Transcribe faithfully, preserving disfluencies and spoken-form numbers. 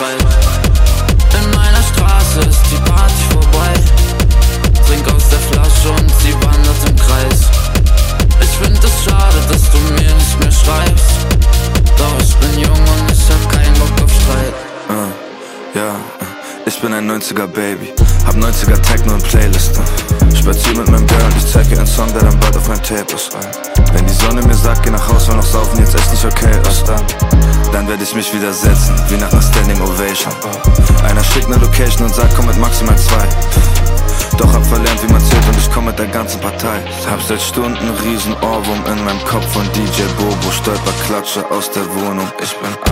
schreit. In meiner Straße ist die Party vorbei. Trink aus der Flasche und sie wandert im Kreis. Ich find es schade, dass du mir nicht mehr schreibst. Doch ich bin jung und ich hab keinen Bock auf Streit. uh, Ja, ich bin ein neunziger Baby. Hab neunziger Techno und Playlist. Spazier mit meinem Girl und ich zeig ihr einen Song, der dann bald auf mein Tape ist. Wenn die Sonne mir sagt, geh nach Haus, will noch saufen, jetzt echt nicht okay ist, dann Dann werd ich mich wieder setzen, wie nach einer Standing Ovation. Einer schickt ne Location und sagt, komm mit maximal zwei. Doch hab verlernt, wie man zählt und ich komm mit der ganzen Partei. Hab seit Stunden riesen Ohrwurm in meinem Kopf von D J Bobo. Stolper Klatsche aus der Wohnung, ich bin